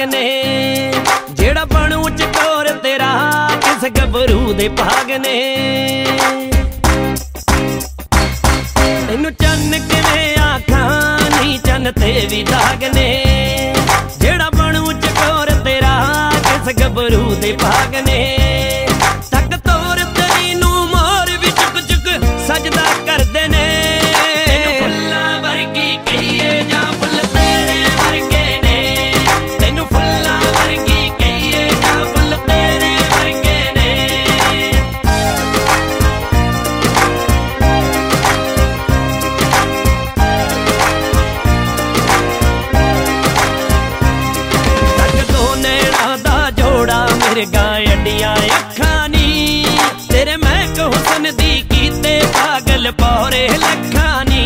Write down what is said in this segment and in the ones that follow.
ने जेड़ा बनू चकोर तेरा किस गभरू दे भाग ने। तेनू चन्न किवें आखां नी चन्न ते भी दाग ने जेड़ा बनू चकोर तेरा किस गभरू दे भाग ने। तक तोर तेरी नू मोर भी चुक चुक सजदा करदे ने। फुल्लां वर्गी कहिए जां फुल तेरे वर्गे ने तैनू फुल्लां वर्गी कहिए जां फुल तेरे वर्गे ने। तक दो नैना दा जोड़ा मेरे गाए अड्डियां अखां नी तेरे महक हुस्न दी कीते पागल पौरे लखां नी।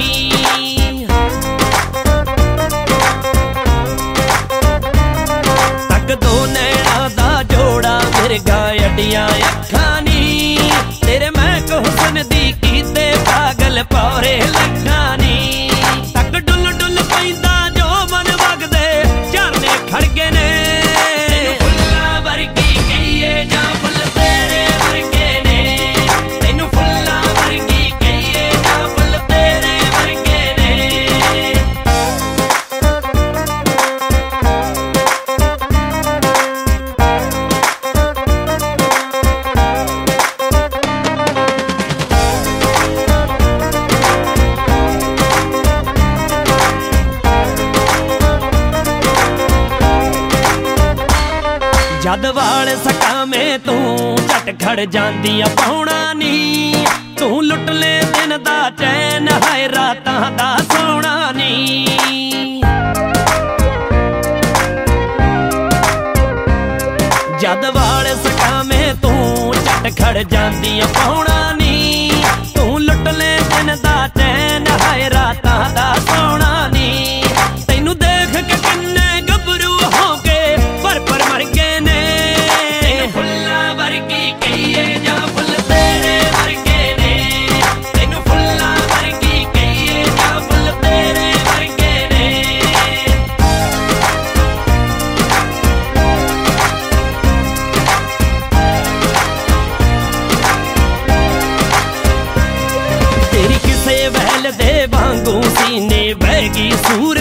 तक दो नैना दा जोड़ा मेरे गाए अड्डियां अखां नी तेरे महक हुस्न दी कीते पागल पौरे लखां नी। तक डुल डुल पैंदा जो मन वगदे झरने खड़गे ने। फुल्लां वर्गी कहिए जां फुल तेरे वर्गे ने तैनू फुल्लां वर्गी कहिए जां फुल तेरे वर्गे ने। जद वाल सकामे तू झट खड़ जांदी पौना नी तू लुट ले दिन दा चैन हाय रातां दा सोना नी। जद वाल सकामे तू झट खड़ जांदी पौना नी तू लुट ले दिन दा चैन हाय रातां दा सोना नी। तैनू देख के किन्ने गभरू हो के पर मर गए ने। फुल्लां वर्गी कहिए जां फुल तेरे वर्गे ने तैनू फुल्लां वर्गी कहिए जां फुल तेरे वर्गे ने। तेरी किसे वैल दे वांगू सीने बहगी सूर